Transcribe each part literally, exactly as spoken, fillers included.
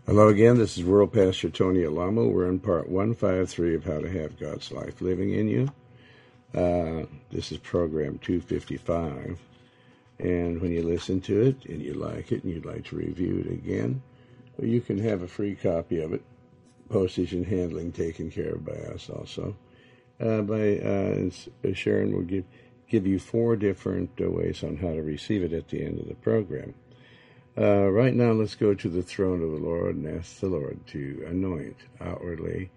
Hello again, this is World Pastor Tony Alamo. We're in part one fifty-three of How to Have God's Life Living in You. Uh, this is program two fifty-five. And when you listen to it and you like it and you'd like to review it again, well, you can have a free copy of it, postage and handling taken care of by us also. Uh, by uh, Sharon will give, give you four different uh, ways on how to receive it at the end of the program. Uh, right now, let's go to the throne of the Lord and ask the Lord to anoint outwardly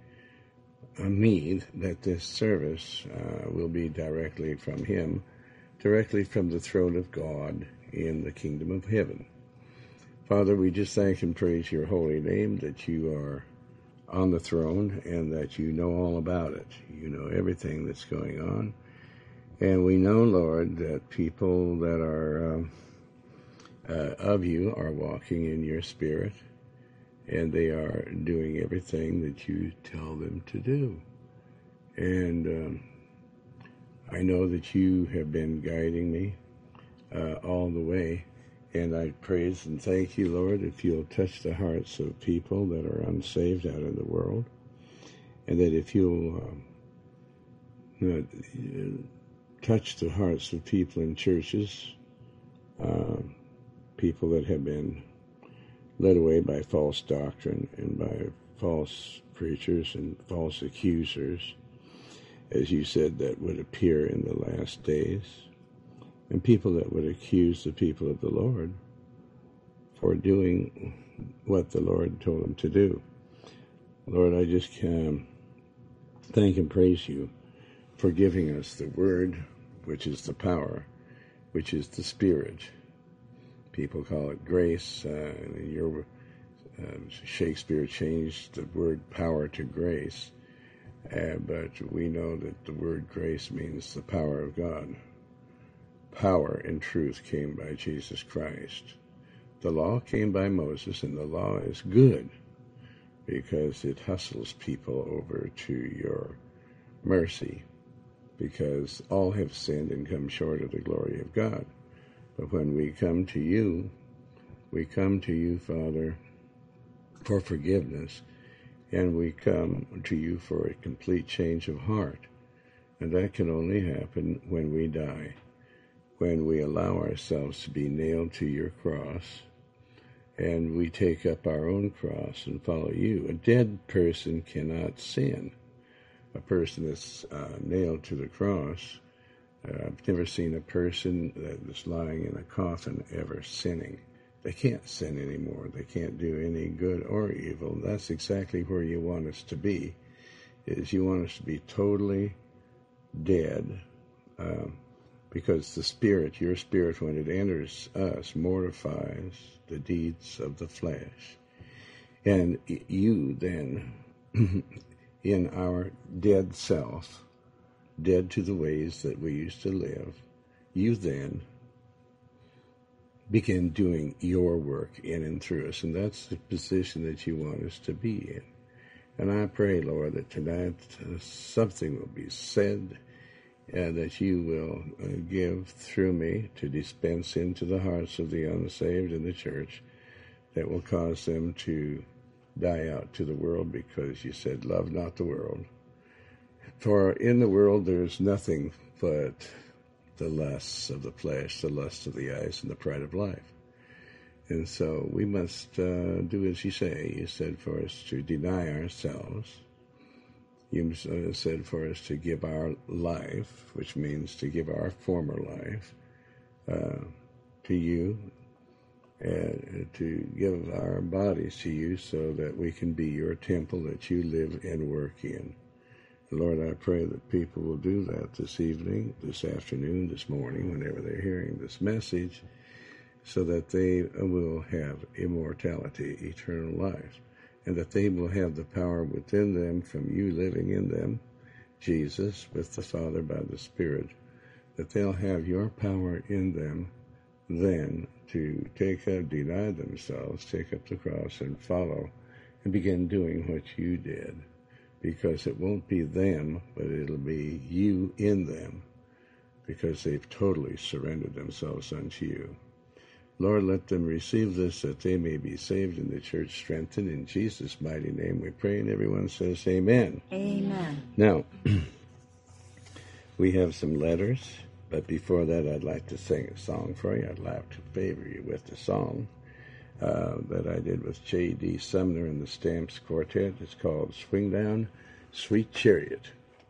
me, that this service uh, will be directly from Him, directly from the throne of God in the kingdom of heaven. Father, we just thank and praise your holy name, that you are on the throne and that you know all about it. You know everything that's going on. And we know, Lord, that people that are... Um, Uh, of you are walking in your spirit, and they are doing everything that you tell them to do. And um, I know that you have been guiding me uh, all the way, and I praise and thank you, Lord, if you'll touch the hearts of people that are unsaved out in the world, and that if you'll um, you know, touch the hearts of people in churches, uh, people that have been led away by false doctrine and by false preachers and false accusers, as you said, that would appear in the last days, and people that would accuse the people of the Lord for doing what the Lord told them to do. Lord, I just can thank and praise you for giving us the Word, which is the power, which is the Spirit. People call it grace. Uh, your uh, Shakespeare changed the word power to grace, uh, but we know that the word grace means the power of God. Power and truth came by Jesus Christ. The law came by Moses, and the law is good because it hustles people over to your mercy, because all have sinned and come short of the glory of God. But when we come to you, we come to you, Father, for forgiveness, and we come to you for a complete change of heart. And that can only happen when we die, when we allow ourselves to be nailed to your cross, and we take up our own cross and follow you. A dead person cannot sin. A person that's uh, nailed to the cross, Uh, I've never seen a person that is lying in a coffin ever sinning. They can't sin anymore. They can't do any good or evil. That's exactly where you want us to be, is you want us to be totally dead, uh, because the Spirit, your Spirit, when it enters us, mortifies the deeds of the flesh. And you then, in our dead self, dead to the ways that we used to live, you then begin doing your work in and through us. And that's the position that you want us to be in. And I pray, Lord, that tonight uh, something will be said and that you will uh, give through me to dispense into the hearts of the unsaved in the church, that will cause them to die out to the world, because you said, love not the world. For in the world there's nothing but the lusts of the flesh, the lust of the eyes, and the pride of life. And so we must uh, do as you say. You said for us to deny ourselves. You uh, said for us to give our life, which means to give our former life, uh, to you, and to give our bodies to you, so that we can be your temple that you live and work in. Lord, I pray that people will do that this evening, this afternoon, this morning, whenever they're hearing this message, so that they will have immortality, eternal life, and that they will have the power within them from you living in them, Jesus, with the Father by the Spirit, that they'll have your power in them then to take up, deny themselves, take up the cross and follow, and begin doing what you did. Because it won't be them, but it'll be you in them, because they've totally surrendered themselves unto you. Lord, let them receive this that they may be saved and the church strengthened. In Jesus' mighty name we pray, and everyone says amen. Amen. Now, we have some letters, but before that I'd like to sing a song for you. I'd like to favor you with the song uh, that I did with J D. Sumner and the Stamps Quartet. It's called Swing Down, Sweet Chariot.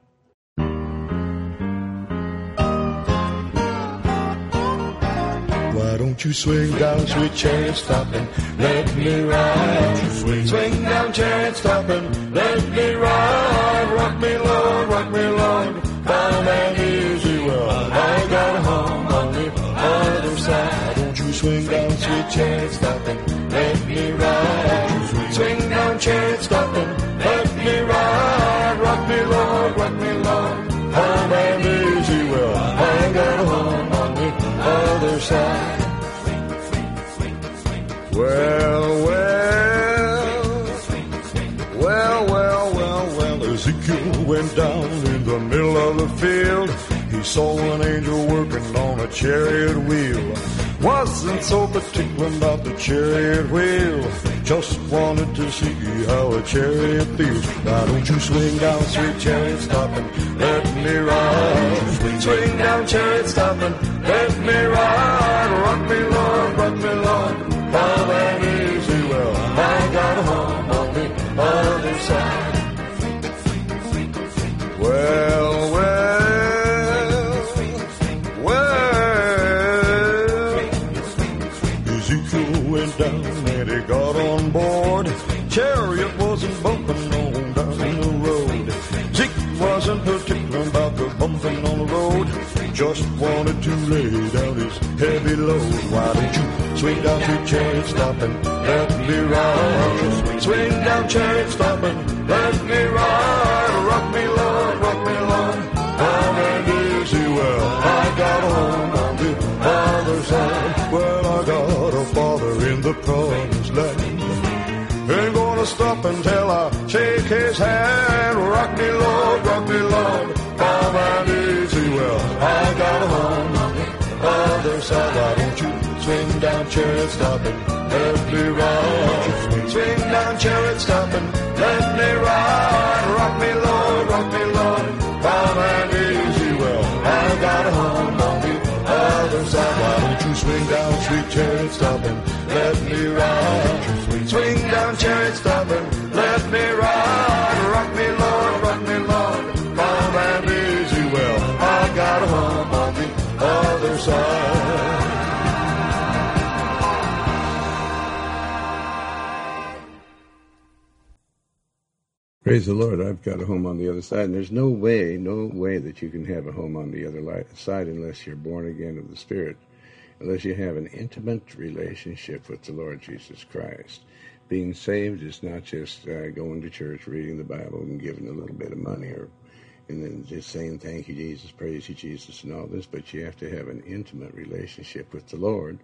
Why don't you swing down, sweet chariot, stop and let me ride? Swing, swing down, chariot, stop and let me ride. Rock me, Lord, rock me, Lord, calm and easy. Well, I got a home on the other side. Why don't you swing down, sweet chariot, stop and let me ride? Swing down, chariot, stop and let me ride. Rock me, Lord, rock me, Lord, calm and easy. Well, I got a home on the other side. Well, well, well, well, well, well, Ezekiel went down in the middle of the field. He saw an angel working on a chariot wheel. Wasn't so particular about the chariot wheel, just wanted to see how a chariot feels. Why don't you swing down, sweet chariot, stop and let me ride? Swing down, chariot, stop and let me ride. Rock me, Lord, rock me, Lord, calm and easy. Well, I got a home on the other side. Well, well, well, Ezekiel went down and he got on board. Chariot wasn't bumping on down the road. Zeke wasn't particular about the bumping on the road, just wanted to lay down his heavy load. Why don't you swing down, sweet chariot, stop and let me ride? Swing down, chariot, stop and let me ride. Rock me, Lord, rock me, Lord, calm and easy. Well, I got a home on the other side. Well, I got a father in the promised land. Ain't gonna stop until I shake his hand. Rock me, Lord, rock me, Lord, calm and easy. Well, I got a home on the other side. Why don't you swing down, chariot, stop and let me ride? Swing down, chariot, stop and let me ride. Rock me, Lord, rock me, Lord, calm and easy. Well, I got a home on the other side. Why don't you swing down, sweet chariot, stop and let me ride? Swing down, chariot, stop and let me ride. Rock me, Lord, rock me, Lord, calm and easy. Well, I got a home on the other side. Praise the Lord, I've got a home on the other side. And there's no way, no way that you can have a home on the other li- side unless you're born again of the Spirit, unless you have an intimate relationship with the Lord Jesus Christ. Being saved is not just uh, going to church, reading the Bible, and giving a little bit of money, or and then just saying, thank you, Jesus, praise you, Jesus, and all this. But you have to have an intimate relationship with the Lord,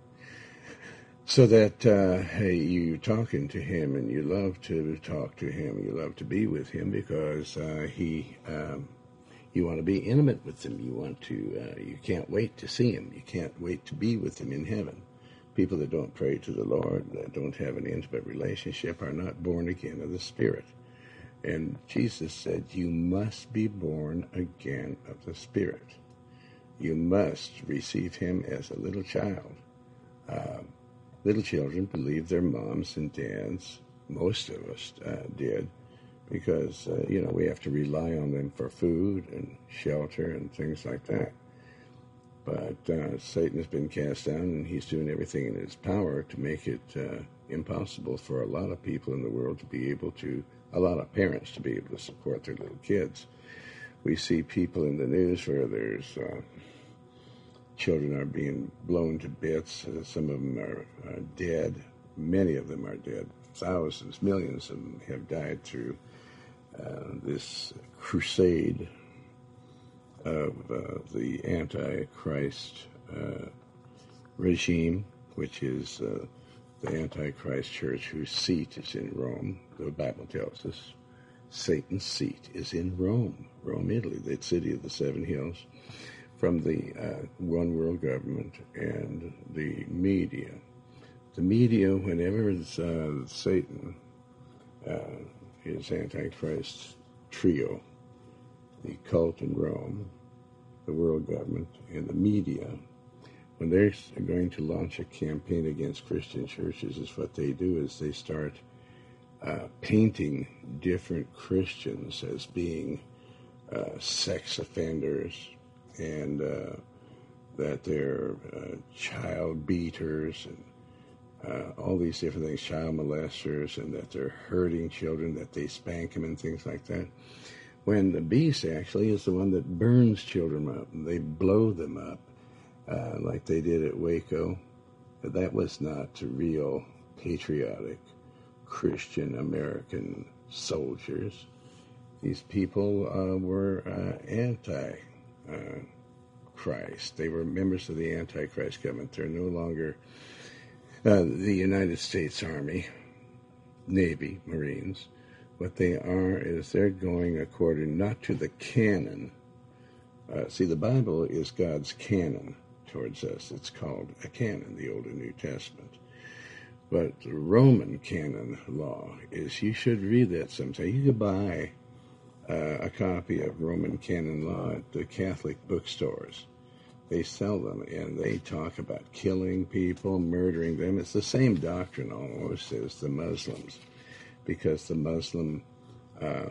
so that uh, hey, you're talking to him, and you love to talk to him, you love to be with him, because uh, he, um, you want to be intimate with him. You want to, uh, you can't wait to see him. You can't wait to be with him in heaven. People that don't pray to the Lord, that don't have an intimate relationship, are not born again of the Spirit. And Jesus said, you must be born again of the Spirit. You must receive him as a little child. Uh, Little children believe their moms and dads. Most of us uh, did, because, uh, you know, we have to rely on them for food and shelter and things like that. But uh, Satan has been cast down, and he's doing everything in his power to make it uh, impossible for a lot of people in the world to be able to, a lot of parents to be able to support their little kids. We see people in the news where there's... Uh, Children are being blown to bits. Uh, some of them are, are dead. Many of them are dead. Thousands, millions of them have died through uh, this crusade of uh, the Antichrist uh, regime, which is uh, the Antichrist church, whose seat is in Rome. The Bible tells us Satan's seat is in Rome, Rome, Italy, the city of the seven hills. From the uh, one world government and the media the media, whenever it's, uh, Satan, uh, his Antichrist trio, the cult in Rome, the world government, and the media, when they're going to launch a campaign against Christian churches, is what they do is they start uh, painting different Christians as being uh, sex offenders, and uh, that they're uh, child beaters, and uh, all these different things, child molesters, and that they're hurting children, that they spank them and things like that. When the beast actually is the one that burns children up, and they blow them up, uh, like they did at Waco. That was not real patriotic Christian American soldiers. These people uh, were uh, anti uh, Christ. They were members of the Antichrist government. They're no longer uh, the United States Army, Navy, Marines. What they are is they're going according not to the canon. Uh, see, the Bible is God's canon towards us. It's called a canon, the Old and New Testament. But the Roman canon law is, you should read that sometime. You could buy uh, a copy of Roman canon law at the Catholic bookstores. They sell them, and they talk about killing people, murdering them. It's the same doctrine almost as the Muslims, because the Muslim uh,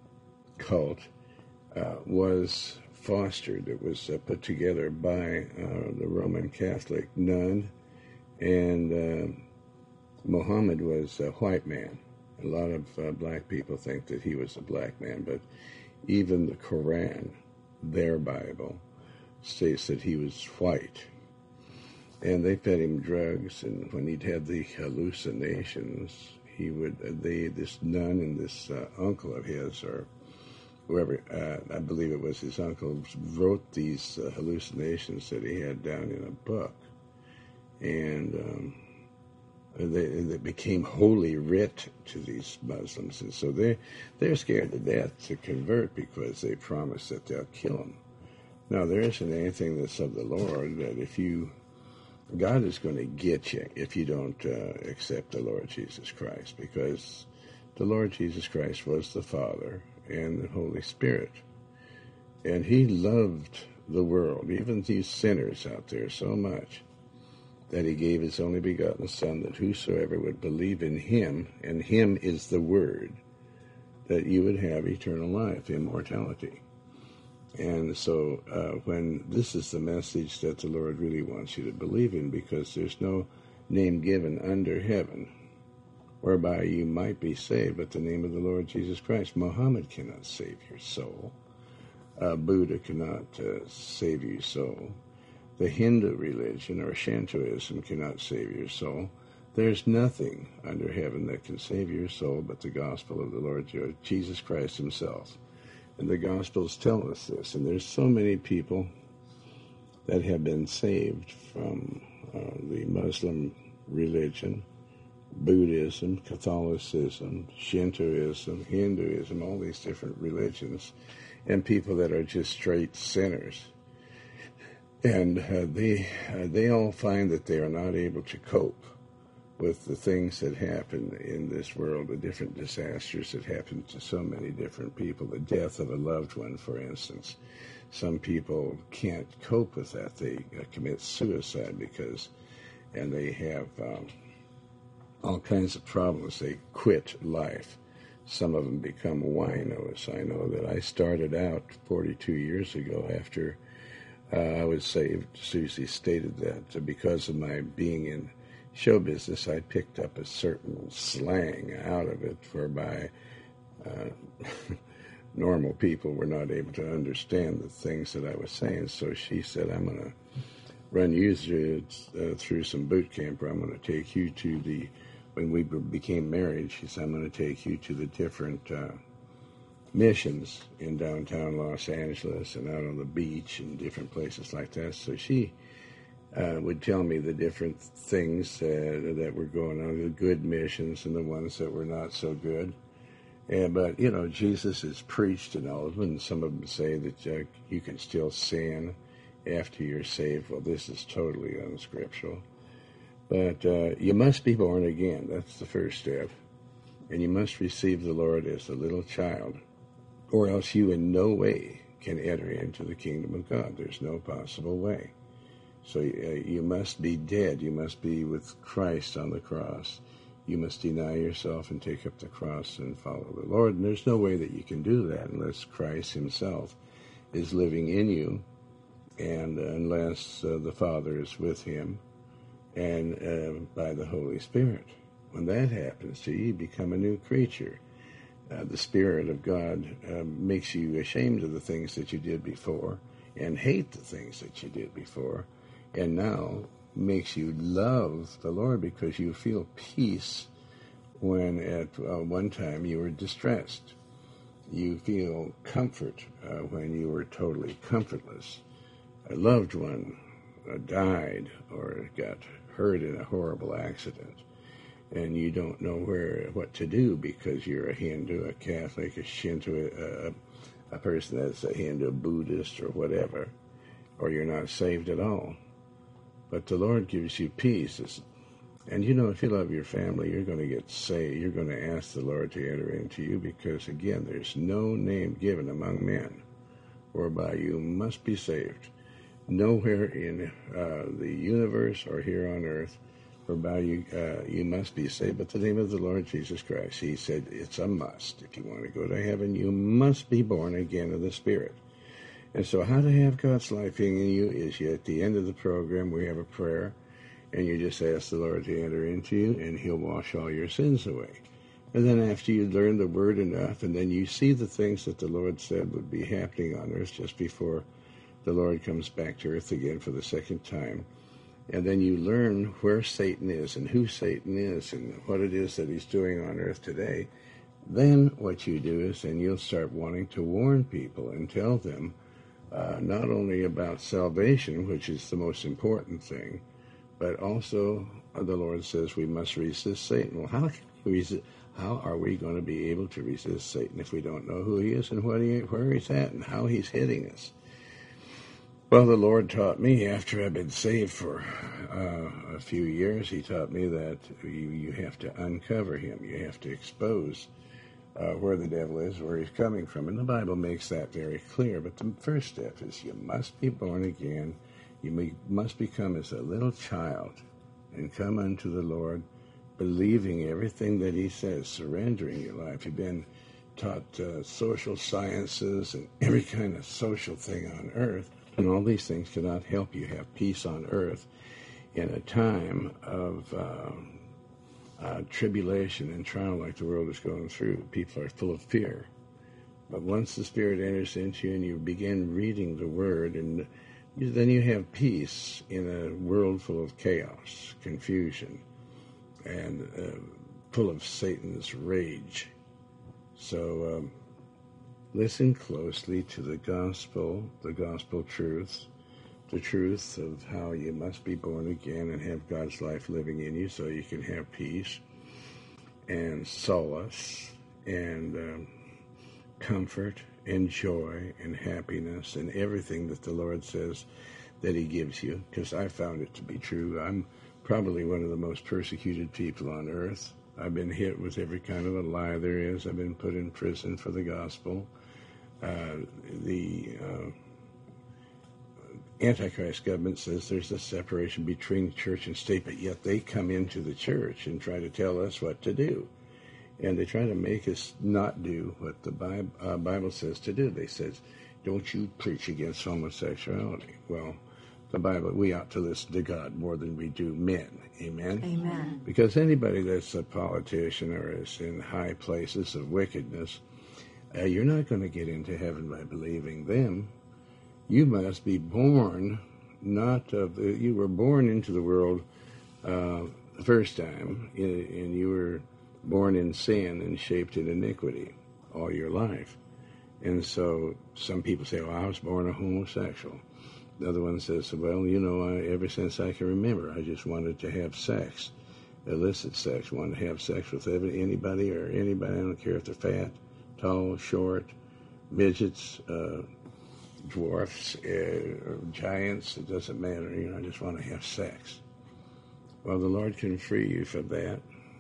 cult uh, was fostered. It was uh, put together by uh, the Roman Catholic nun, and uh, Muhammad was a white man. A lot of uh, black people think that he was a black man, but even the Quran, their Bible, states that he was white. And they fed him drugs, and when he'd had the hallucinations, he would, uh, they, this nun and this uh, uncle of his, or whoever, uh, I believe it was his uncle, wrote these uh, hallucinations that he had down in a book. And um, they, they became holy writ to these Muslims. And so they, they're scared to death to convert because they promise that they'll kill them. Now, there isn't anything that's of the Lord that if you, God is going to get you if you don't uh, accept the Lord Jesus Christ, because the Lord Jesus Christ was the Father and the Holy Spirit. And he loved the world, even these sinners out there, so much that he gave his only begotten Son, that whosoever would believe in him, and him is the Word, that you would have eternal life, immortality. And so uh, when this is the message that the Lord really wants you to believe in, because there's no name given under heaven whereby you might be saved but the name of the Lord Jesus Christ. Muhammad cannot save your soul. Uh, Buddha cannot uh, save your soul. The Hindu religion or Shintoism cannot save your soul. There's nothing under heaven that can save your soul but the gospel of the Lord Jesus Christ himself. And the Gospels tell us this. And there's so many people that have been saved from uh, the Muslim religion, Buddhism, Catholicism, Shintoism, Hinduism, all these different religions, and people that are just straight sinners. And uh, they uh, they all find that they are not able to cope with the things that happen in this world, the different disasters that happen to so many different people, the death of a loved one, for instance. Some people can't cope with that. They uh, commit suicide because, and they have um, all kinds of problems. They quit life. Some of them become winos. I know that I started out forty-two years ago after uh, I was saved. Susie stated that uh, because of my being in show business, I picked up a certain slang out of it whereby uh, normal people were not able to understand the things that I was saying. So she said, I'm going to run you through, uh, through some boot camp, or I'm going to take you to the, when we became married, she said, I'm going to take you to the different uh, missions in downtown Los Angeles and out on the beach and different places like that. So she Uh, would tell me the different things uh, that were going on, the good missions and the ones that were not so good. And, but, you know, Jesus is preached in all of them, and some of them say that uh, you can still sin after you're saved. Well, this is totally unscriptural. But uh, you must be born again. That's the first step. And you must receive the Lord as a little child, or else you in no way can enter into the kingdom of God. There's no possible way. So uh, you must be dead. You must be with Christ on the cross. You must deny yourself and take up the cross and follow the Lord. And there's no way that you can do that unless Christ himself is living in you, and unless uh, the Father is with him, and uh, by the Holy Spirit. When that happens to you, you become a new creature. Uh, the Spirit of God uh, makes you ashamed of the things that you did before and hate the things that you did before, and now makes you love the Lord because you feel peace when at uh, one time you were distressed. You feel comfort uh, when you were totally comfortless. A loved one uh, died or got hurt in a horrible accident, and you don't know where what to do because you're a Hindu, a Catholic, a Shinto, a, a person that's a Hindu, Buddhist, or whatever, or you're not saved at all. But the Lord gives you peace. And you know, if you love your family, you're going to get saved. You're going to ask the Lord to enter into you because, again, there's no name given among men whereby you must be saved. Nowhere in uh, the universe or here on earth whereby you, uh, you must be saved but the name of the Lord Jesus Christ. He said it's a must. If you want to go to heaven, you must be born again of the Spirit. And so how to have God's life in you is you, at the end of the program, we have a prayer, and you just ask the Lord to enter into you, and he'll wash all your sins away. And then after you learn the word enough, and then you see the things that the Lord said would be happening on earth just before the Lord comes back to earth again for the second time, and then you learn where Satan is and who Satan is and what it is that he's doing on earth today, then what you do is then you'll start wanting to warn people and tell them Uh, not only about salvation, which is the most important thing, but also uh, the Lord says we must resist Satan. Well, how can we resist, how are we going to be able to resist Satan if we don't know who he is and what he, where he's at and how he's hitting us? Well, the Lord taught me after I've been saved for uh, a few years, he taught me that you, you have to uncover him. You have to expose Uh, where the devil is, where he's coming from. And the Bible makes that very clear. But the first step is you must be born again. You may, must become as a little child and come unto the Lord, believing everything that he says, surrendering your life. You've been taught uh, social sciences and every kind of social thing on earth, and all these things cannot help you have peace on earth in a time of Uh, Uh, tribulation and trial like the world is going through. People are full of fear. But once the Spirit enters into you and you begin reading the Word, and you, then you have peace in a world full of chaos, confusion, and uh, full of Satan's rage. So um, listen closely to the gospel, the gospel truth, the truth of how you must be born again and have God's life living in you so you can have peace and solace and um, comfort and joy and happiness and everything that the Lord says that he gives you, because I found it to be true. I'm probably one of the most persecuted people on earth. I've been hit with every kind of a lie there is. I've been put in prison for the gospel. Uh, the... Uh, Antichrist government says there's a separation between church and state, but yet they come into the church and try to tell us what to do. And they try to make us not do what the Bible, uh, Bible says to do. They says, don't you preach against homosexuality. Well, the Bible, we ought to listen to God more than we do men. Amen? Amen. Because anybody that's a politician or is in high places of wickedness, uh, you're not going to get into heaven by believing them. You must be born, not of the, you were born into the world uh, the first time, and you were born in sin and shaped in iniquity all your life. And so some people say, well, I was born a homosexual. The other one says, well, you know, I, ever since I can remember, I just wanted to have sex, illicit sex, wanted to have sex with anybody or anybody. I don't care if they're fat, tall, short, midgets, uh, dwarfs, uh, giants, it doesn't matter. You know, I just want to have sex. Well, the Lord can free you from that,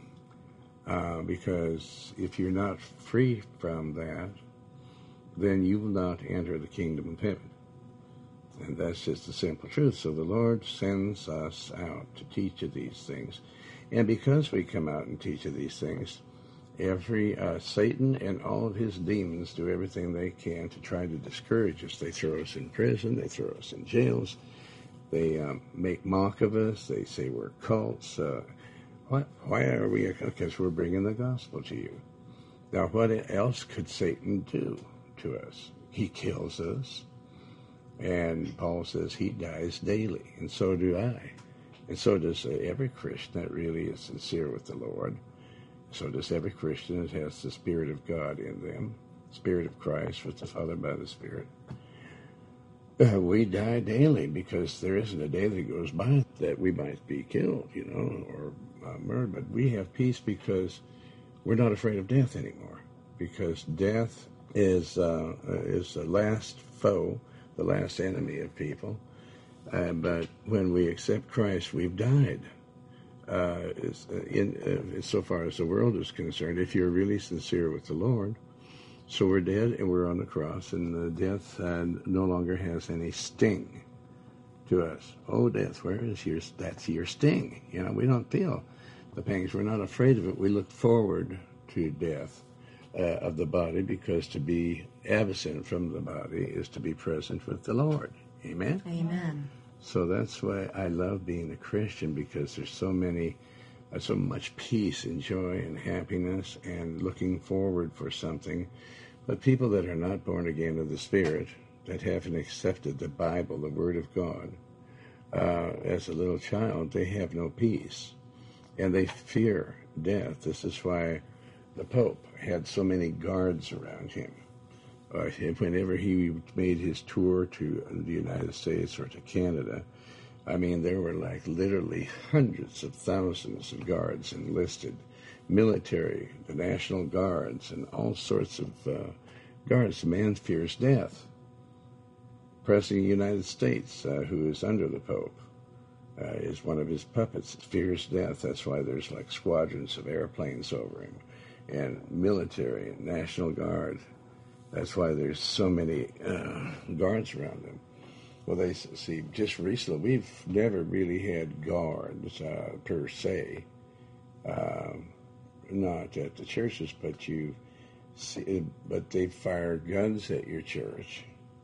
uh, because if you're not free from that, then you will not enter the kingdom of heaven. And that's just the simple truth. So the Lord sends us out to teach you these things. And because we come out and teach you these things, every uh, Satan and all of his demons do everything they can to try to discourage us. They throw us in prison. They throw us in jails. They um, make mock of us. They say we're cults. Uh, what? Why are we? Because we're bringing the gospel to you. Now, what else could Satan do to us? He kills us. And Paul says he dies daily, and so do I. And so does every Christian that really is sincere with the Lord. So does every Christian that has the Spirit of God in them, Spirit of Christ with the Father by the Spirit. Uh, we die daily because there isn't a day that goes by that we might be killed, you know, or uh, murdered. But we have peace because we're not afraid of death anymore, because death is uh, is the last foe, the last enemy of people. Uh, but when we accept Christ, we've died. Uh, is, uh, in, uh, so far as the world is concerned, if you're really sincere with the Lord, so we're dead and we're on the cross, and the death uh, no longer has any sting to us. Oh, death, where is your? That's your sting. You know, we don't feel the pangs. We're not afraid of it. We look forward to death uh, of the body, because to be absent from the body is to be present with the Lord. Amen? Amen. So that's why I love being a Christian, because there's so many, uh, so much peace and joy and happiness and looking forward for something. But people that are not born again of the Spirit, that haven't accepted the Bible, the Word of God, uh, as a little child, they have no peace. And they fear death. This is why the Pope had so many guards around him. Uh, whenever he made his tour to the United States or to Canada, I mean, there were like literally hundreds of thousands of guards enlisted, military, the National Guards, and all sorts of uh, guards. The man fears death. President of the United States, uh, who is under the Pope, uh, is one of his puppets, fears death. That's why there's like squadrons of airplanes over him, and military and National Guard. That's why there's so many uh, guards around them. Well, they see, just recently, we've never really had guards uh, per se, uh, not at the churches, but you see, but they fire guns at your church.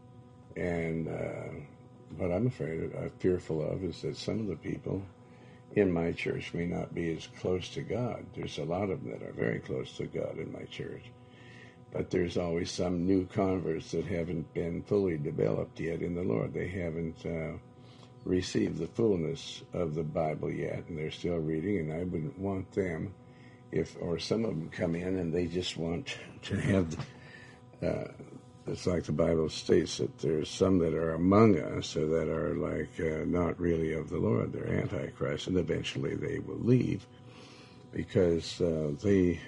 And uh, what I'm afraid of, I'm fearful of, is that some of the people in my church may not be as close to God. There's a lot of them that are very close to God in my church. But there's always some new converts that haven't been fully developed yet in the Lord. They haven't uh, received the fullness of the Bible yet, and they're still reading, and I wouldn't want them, if, or some of them come in and they just want to have, uh, it's like the Bible states that there's some that are among us that are like uh, not really of the Lord. They're Antichrist, and eventually they will leave because uh, they...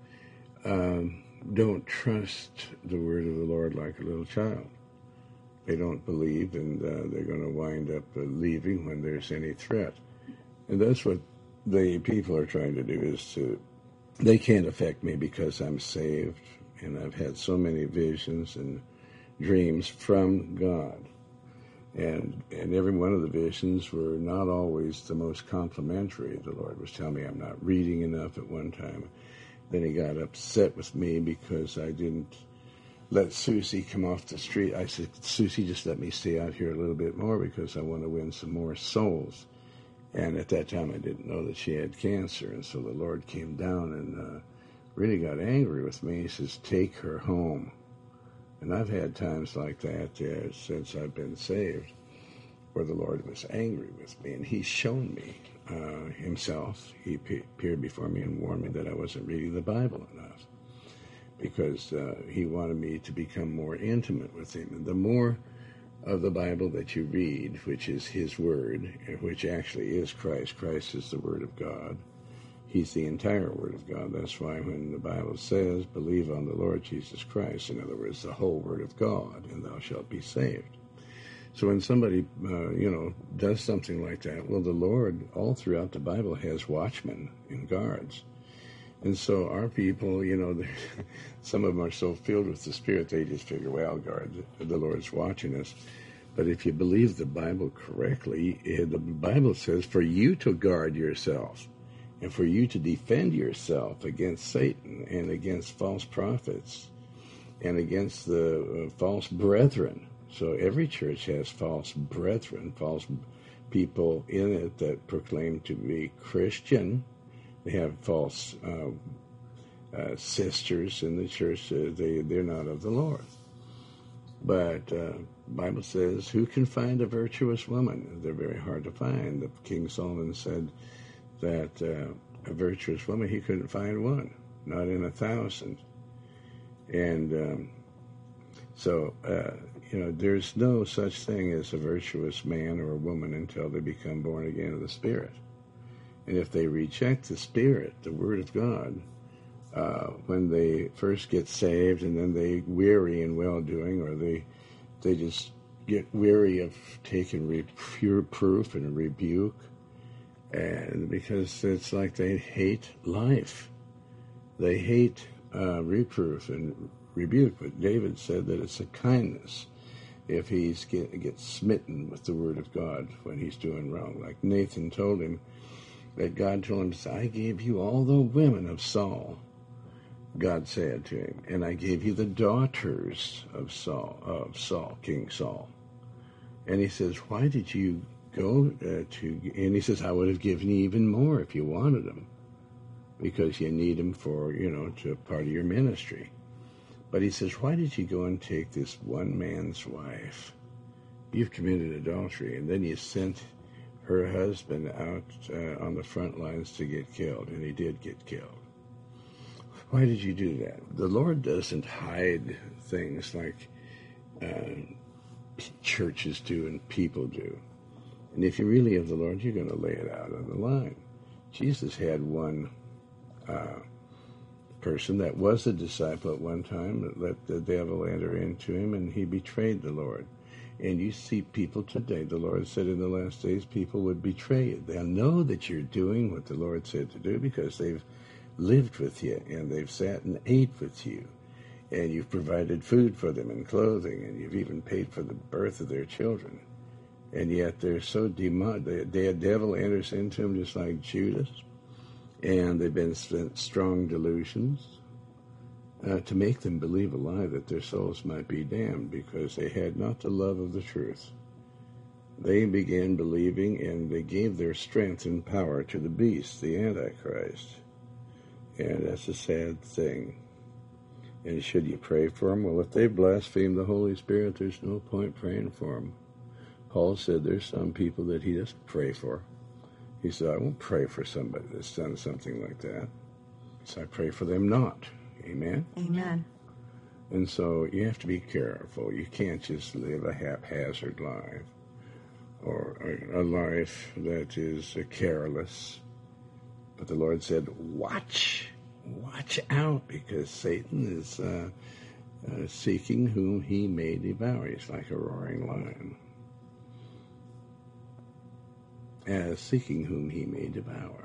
Um, don't trust the word of the Lord like a little child. They don't believe, and uh, they're going to wind up uh, leaving when there's any threat. And that's what the people are trying to do, is to, they can't affect me because I'm saved, and I've had so many visions and dreams from God. And and every one of the visions were not always the most complimentary. The Lord was telling me I'm not reading enough at one time. Then he got upset with me because I didn't let Susie come off the street. I said, Susie, just let me stay out here a little bit more because I want to win some more souls. And at that time, I didn't know that she had cancer. And so the Lord came down and uh, really got angry with me. He says, take her home. And I've had times like that uh, since I've been saved, where the Lord was angry with me. And he's shown me Uh, himself. He appeared before me and warned me that I wasn't reading the Bible enough, because uh, he wanted me to become more intimate with him. And the more of the Bible that you read, which is his word, which actually is Christ, Christ is the word of God. He's the entire word of God. That's why when the Bible says, believe on the Lord Jesus Christ, in other words, the whole word of God, and thou shalt be saved. So when somebody, uh, you know, does something like that, well, the Lord, all throughout the Bible, has watchmen and guards. And so our people, you know, some of them are so filled with the Spirit, they just figure, well, God, the Lord's watching us. But if you believe the Bible correctly, the Bible says for you to guard yourself and for you to defend yourself against Satan and against false prophets and against the uh, false brethren. So every church has false brethren, false people in it that proclaim to be Christian. They have false uh, uh, sisters in the church. Uh, they, they're not of the Lord. But uh, Bible says, who can find a virtuous woman? They're very hard to find. The King Solomon said that uh, a virtuous woman, he couldn't find one, not in a thousand. And um, so, uh, you know, there's no such thing as a virtuous man or a woman until they become born again of the Spirit. And if they reject the Spirit, the Word of God, uh, when they first get saved and then they weary in well-doing, or they they just get weary of taking reproof and rebuke, and because it's like they hate life. They hate uh, reproof and rebuke. But David said that it's a kindness if he get, gets smitten with the Word of God when he's doing wrong. Like Nathan told him, that God told him, I gave you all the women of Saul, God said to him, and I gave you the daughters of Saul, of Saul, King Saul. And he says, why did you go uh, to, and he says, I would have given you even more if you wanted them, because you need them for, you know, to part of your ministry. But he says, why did you go and take this one man's wife? You've committed adultery, and then you sent her husband out uh, on the front lines to get killed, and he did get killed. Why did you do that? The Lord doesn't hide things like uh, churches do and people do. And if you really have the Lord, you're going to lay it out on the line. Jesus had one uh, person that was a disciple at one time that let the devil enter into him, and he betrayed the Lord. And you see people today, the Lord said in the last days, people would betray you. They'll know that you're doing what the Lord said to do because they've lived with you and they've sat and ate with you. And you've provided food for them and clothing, and you've even paid for the birth of their children. And yet they're so demonic. The, the devil enters into them just like Judas. And they've been sent strong delusions Uh, to make them believe a lie that their souls might be damned because they had not the love of the truth. They began believing, and they gave their strength and power to the beast, the Antichrist. And that's a sad thing. And should you pray for them? Well, if they blaspheme the Holy Spirit, there's no point praying for them. Paul said there's some people that he doesn't pray for. He said, I won't pray for somebody that's done something like that. So I pray for them not. Amen? Amen. And so you have to be careful. You can't just live a haphazard life or a life that is careless. But the Lord said, watch, watch out, because Satan is uh, uh, seeking whom he may devour. He's like a roaring lion, uh, seeking whom he may devour.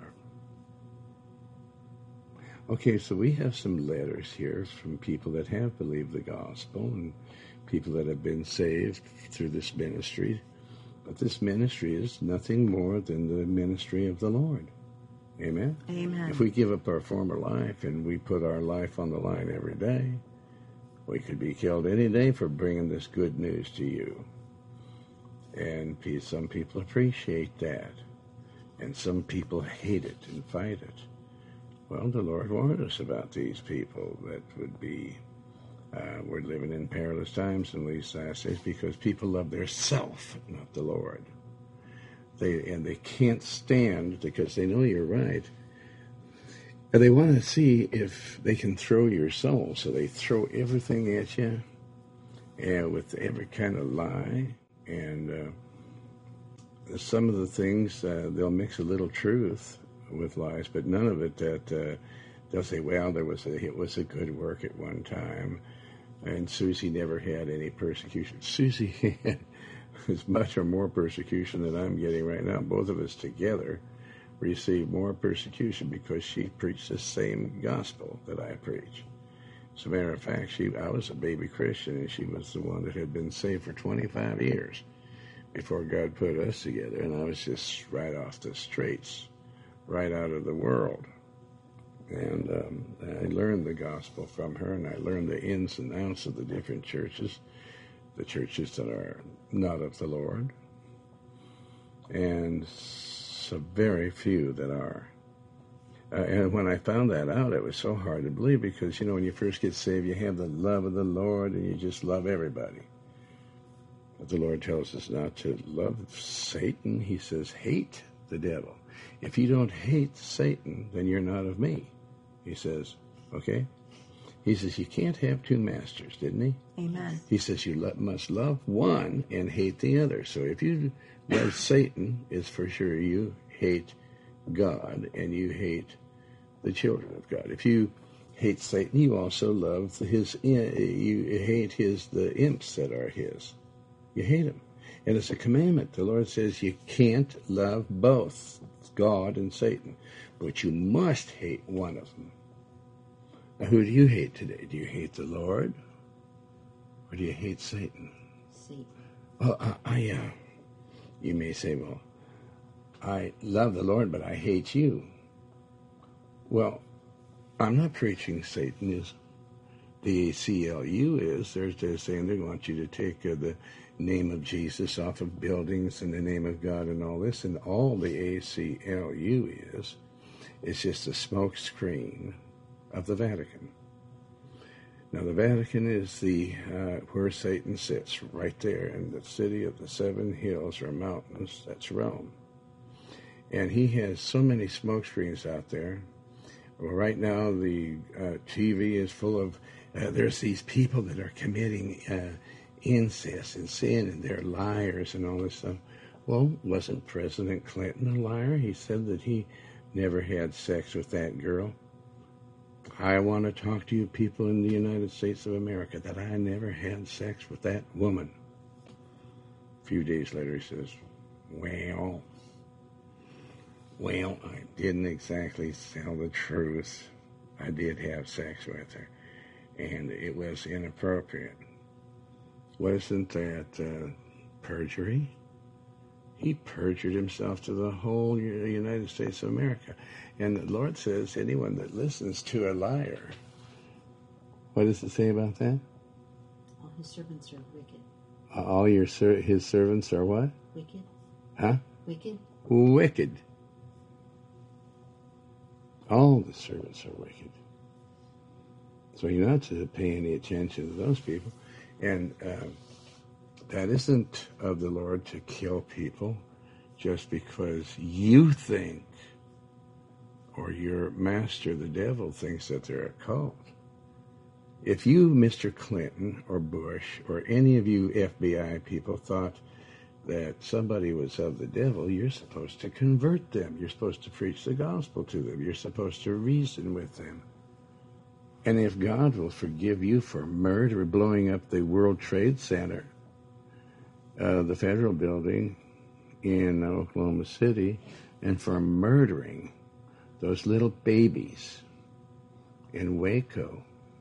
Okay, so we have some letters here from people that have believed the gospel and people that have been saved through this ministry. But this ministry is nothing more than the ministry of the Lord. Amen? Amen. If we give up our former life and we put our life on the line every day, we could be killed any day for bringing this good news to you. And some people appreciate that. And some people hate it and fight it. Well, the Lord warned us about these people that would be, uh, we're living in perilous times in these last days because people love their self, not the Lord. They and they can't stand because they know you're right. And they want to see if they can throw your soul. So they throw everything at you and with every kind of lie. And uh, some of the things, uh, they'll mix a little truth with lies, but none of it that uh, they'll say, well, there was a, it was a good work at one time, and Susie never had any persecution. Susie had is much or more persecution than I'm getting right now. Both of us together receive more persecution because she preached the same gospel that I preach. As a matter of fact, she I was a baby Christian, and she was the one that had been saved for twenty-five years before God put us together, and I was just right off the straights, right out of the world. And um, I learned the gospel from her, and I learned the ins and outs of the different churches, the churches that are not of the Lord, and so very few that are. Uh, and when I found that out, it was so hard to believe because, you know, when you first get saved, you have the love of the Lord, and you just love everybody. But the Lord tells us not to love Satan. He says, hate the devil. If you don't hate Satan, then you're not of me. He says, okay? He says, you can't have two masters, didn't he? Amen. He says, you lo- must love one and hate the other. So if you love Satan, it's for sure you hate God and you hate the children of God. If you hate Satan, you also love his, you hate his, the imps that are his. You hate them. And it's a commandment. The Lord says you can't love both, God and Satan, but you must hate one of them. Now, who do you hate today? Do you hate the Lord, or do you hate Satan? Satan. Well, I, I uh, you may say, well, I love the Lord, but I hate you. Well, I'm not preaching Satanism. The A C L U is. They're, they're saying they want you to take uh, the name of Jesus off of buildings and the name of God and all this. And all the A C L U is, is just a smoke screen of the Vatican. Now, the Vatican is the uh, where Satan sits, right there in the city of the seven hills or mountains. That's Rome. And he has so many smoke screens out there. Well, right now, the uh, T V is full of, uh, there's these people that are committing uh, incest and sin, and they're liars and all this stuff. Well, wasn't President Clinton a liar? He said that he never had sex with that girl. I want to talk to you people in the United States of America that I never had sex with that woman. A few days later, he says, well, well, I didn't exactly tell the truth. I did have sex with her, and it was inappropriate. Wasn't that uh, perjury? He perjured himself to the whole United States of America. And the Lord says, anyone that listens to a liar, what does it say about that? All his servants are wicked. All your ser- his servants are what? Wicked. Huh? Wicked. Wicked. All the servants are wicked. So you're not to pay any attention to those people. And uh, that isn't of the Lord to kill people just because you think, or your master, the devil, thinks that they're a cult. If you, Mister Clinton or Bush, or any of you F B I people thought that somebody was of the devil, you're supposed to convert them. You're supposed to preach the gospel to them. You're supposed to reason with them. And if God will forgive you for murder, blowing up the World Trade Center, uh, the federal building in Oklahoma City, and for murdering those little babies in Waco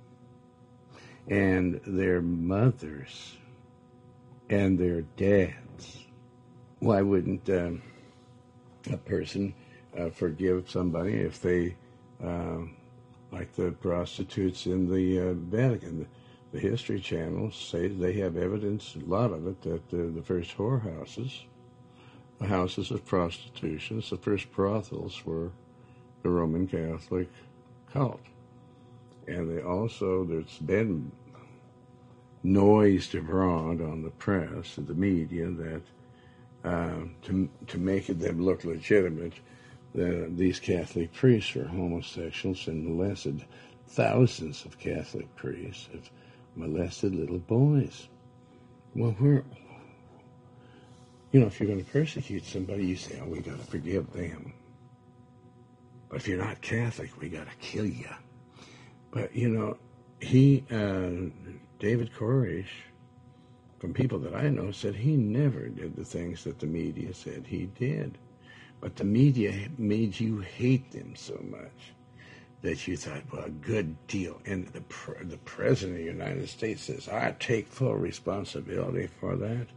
and their mothers and their dads, why wouldn't um, a person uh, forgive somebody if they, uh, like the prostitutes in the uh, Vatican? The History Channel say they have evidence, a lot of it, that uh, the first whorehouses, the houses of prostitutions, the first brothels were the Roman Catholic cult. And they also, there's been noised abroad on the press, the media, that uh, to to make it them look legitimate, that these Catholic priests are homosexuals and molested. Thousands of Catholic priests have molested little boys. Well, we're, you know, if you're going to persecute somebody, you say, oh, we got to forgive them. But if you're not Catholic, we got to kill you. But, you know, he, uh, David Koresh from people that I know said he never did the things that the media said he did. But the media made you hate them so much that you thought, well, good deal. And the the President of the United States says, I take full responsibility for that.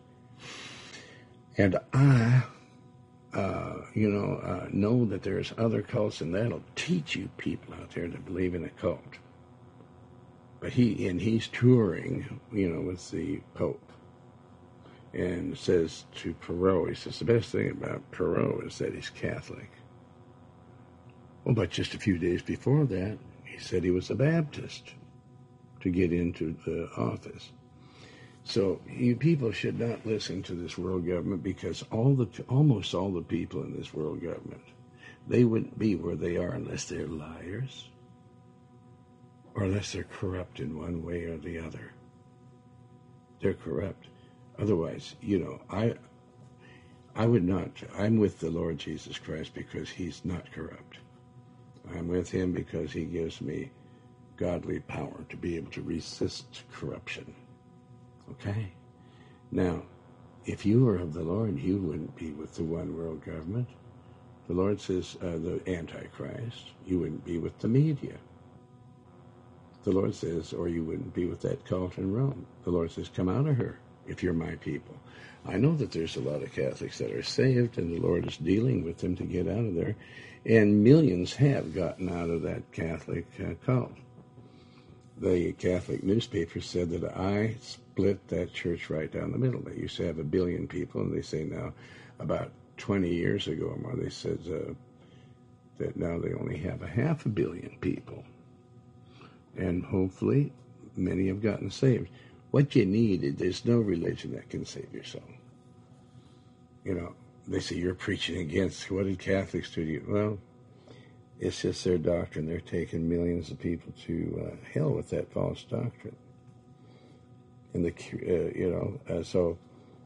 And I, uh, you know, uh, know that there's other cults, and that'll teach you people out there to believe in a cult. But he, and he's touring, you know, with the Pope. And says to Perot, he says, the best thing about Perot is that he's Catholic. Well, but just a few days before that, he said he was a Baptist to get into the office. So you people should not listen to this world government, because all the almost all the people in this world government, they wouldn't be where they are unless they're liars or unless they're corrupt in one way or the other. They're corrupt. Otherwise, you know, I I would not, I'm with the Lord Jesus Christ because he's not corrupt. I'm with him because he gives me godly power to be able to resist corruption. Okay? Now, if you were of the Lord, you wouldn't be with the one world government. The Lord says, uh, the Antichrist, you wouldn't be with the media. The Lord says, or you wouldn't be with that cult in Rome. The Lord says, come out of her if you're my people. I know that there's a lot of Catholics that are saved, and the Lord is dealing with them to get out of there. And millions have gotten out of that Catholic uh, cult. The Catholic newspaper said that I split that church right down the middle. They used to have a billion people, and they say now, about twenty years ago or more, they said uh, that now they only have a half a billion people. And hopefully, many have gotten saved. What you need, there's no religion that can save your soul. You know, they say you're preaching against, what did Catholics do to you? Well, it's just their doctrine. They're taking millions of people to uh, hell with that false doctrine. And the, uh, you know, uh, so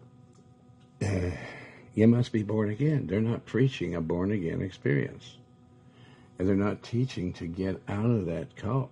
uh, you must be born again. They're not preaching a born again experience. And they're not teaching to get out of that cult.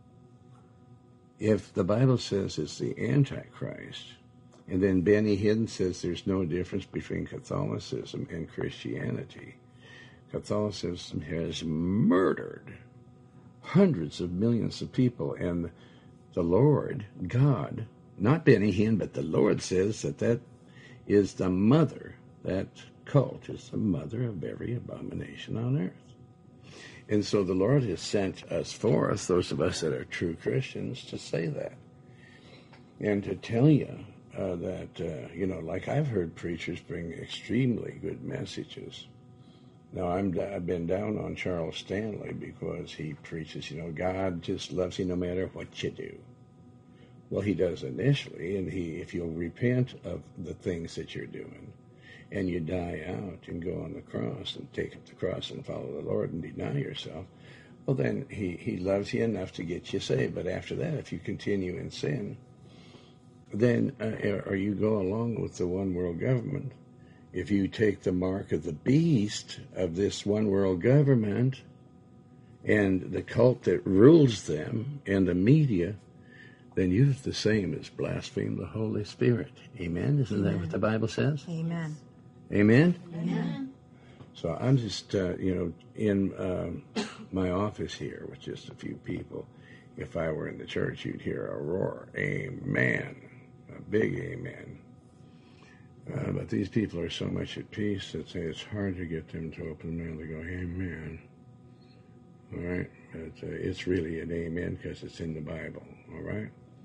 If the Bible says it's the Antichrist, and then Benny Hinn says there's no difference between Catholicism and Christianity, Catholicism has murdered hundreds of millions of people, and the Lord, God, not Benny Hinn, but the Lord says that that is the mother, that cult is the mother of every abomination on earth. And so the Lord has sent us forth, those of us that are true Christians, to say that. And to tell you uh, that, uh, you know, like I've heard preachers bring extremely good messages. Now, I'm, I've been down on Charles Stanley because he preaches, you know, God just loves you no matter what you do. Well, he does initially, and he, if you'll repent of the things that you're doing, and you die out and go on the cross and take up the cross and follow the Lord and deny yourself, well, then he, he loves you enough to get you saved. But after that, if you continue in sin, then, uh, or you go along with the one world government, if you take the mark of the beast of this one world government and the cult that rules them and the media, then you're the same as blaspheme the Holy Spirit. Amen? Isn't Amen. That what the Bible says? Amen. Amen? Amen. So I'm just, uh, you know, in um, my office here with just a few people. If I were in the church, you'd hear a roar. Amen. A big amen. Uh, but these people are so much at peace that say it's hard to get them to open their mouth and go, amen. All right? But, uh, it's really an amen because it's in the Bible. All right?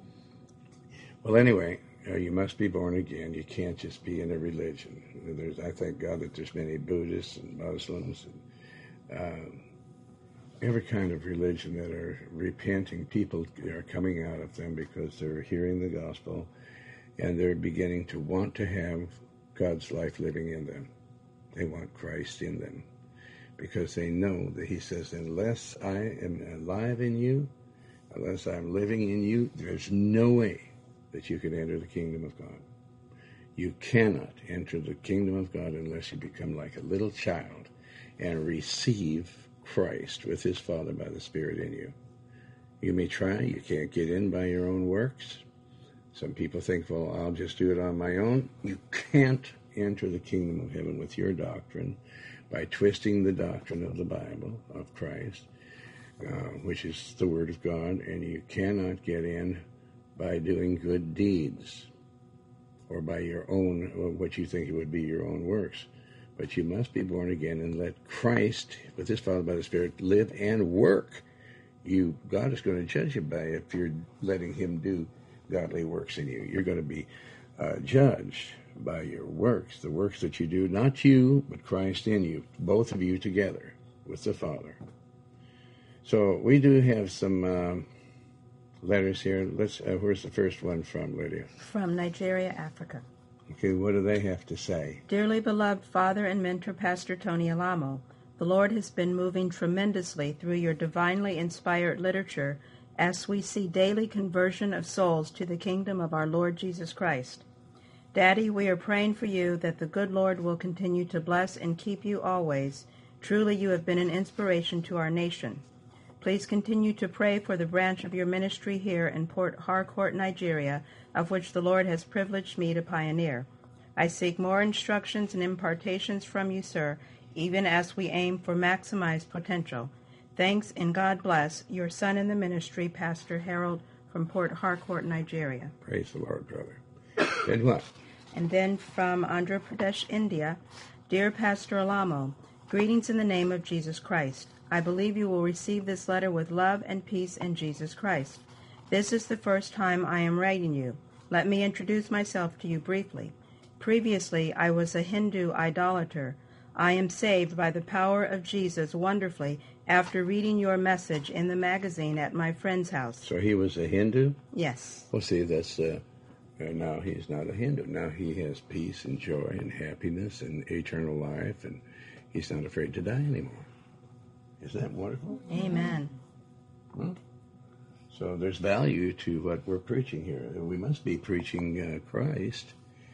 Well, anyway, uh, you must be born again. You can't just be in a religion. There's, I thank God that there's many Buddhists and Muslims and uh, every kind of religion that are repenting. People are coming out of them because they're hearing the gospel and they're beginning to want to have God's life living in them. They want Christ in them because they know that he says, unless I am alive in you, unless I'm living in you, there's no way that you can enter the kingdom of God. You cannot enter the kingdom of God unless you become like a little child and receive Christ with his Father by the Spirit in you. You may try, you can't get in by your own works. Some people think, well, I'll just do it on my own. You can't enter the kingdom of heaven with your doctrine by twisting the doctrine of the Bible, of Christ, uh, which is the Word of God, and you cannot get in by doing good deeds or by your own, or what you think it would be your own works. But you must be born again and let Christ, with his Father by the Spirit, live and work. You, God is going to judge you by it if you're letting him do godly works in you. You're going to be uh, judged by your works, the works that you do, not you, but Christ in you, both of you together with the Father. So we do have some uh, letters here. Let's. Uh, where's the first one from, Lydia? From Nigeria, Africa. Okay, what do they have to say? Dearly beloved Father and Mentor Pastor Tony Alamo, the Lord has been moving tremendously through your divinely inspired literature as we see daily conversion of souls to the kingdom of our Lord Jesus Christ. Daddy, we are praying for you that the good Lord will continue to bless and keep you always. Truly, you have been an inspiration to our nation. Please continue to pray for the branch of your ministry here in Port Harcourt, Nigeria, of which the Lord has privileged me to pioneer. I seek more instructions and impartations from you, sir, even as we aim for maximized potential. Thanks and God bless. Your son in the ministry, Pastor Harold from Port Harcourt, Nigeria. Praise the Lord, brother. And what? And then from Andhra Pradesh, India, Dear Pastor Alamo, greetings in the name of Jesus Christ. I believe you will receive this letter with love and peace in Jesus Christ. This is the first time I am writing you. Let me introduce myself to you briefly. Previously, I was a Hindu idolater. I am saved by the power of Jesus wonderfully after reading your message in the magazine at my friend's house. So he was a Hindu? Yes. Well, see, that's uh, uh, now he's not a Hindu. Now he has peace and joy and happiness and eternal life, and he's not afraid to die anymore. Isn't that wonderful? Amen. Hmm? So there's value to what we're preaching here. We must be preaching uh, Christ,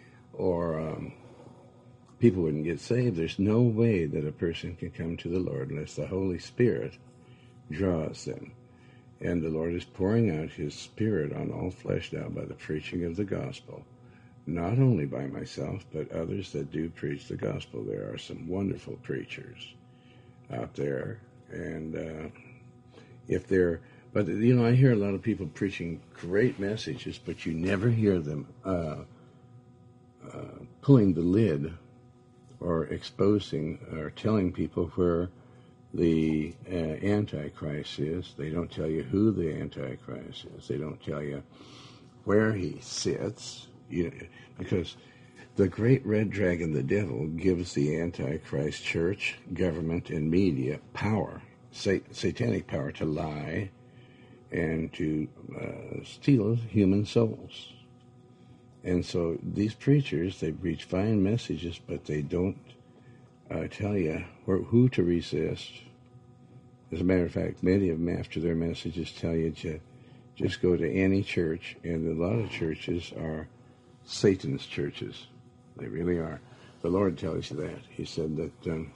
or um, people wouldn't get saved. There's no way that a person can come to the Lord unless the Holy Spirit draws them. And the Lord is pouring out his Spirit on all flesh now by the preaching of the gospel. Not only by myself, but others that do preach the gospel. There are some wonderful preachers out there. And uh, if they're, but you know, I hear a lot of people preaching great messages, but you never hear them uh, uh, pulling the lid or exposing or telling people where the uh, Antichrist is. They don't tell you who the Antichrist is. They don't tell you where he sits, you know, because the great red dragon, the devil, gives the Antichrist church, government, and media power, sat- satanic power to lie and to uh, steal human souls. And so these preachers, they preach fine messages, but they don't uh, tell you where, who to resist. As a matter of fact, many of them, after their messages, tell you to just go to any church, and a lot of churches are Satan's churches. They really are. The Lord tells you that. He said that um,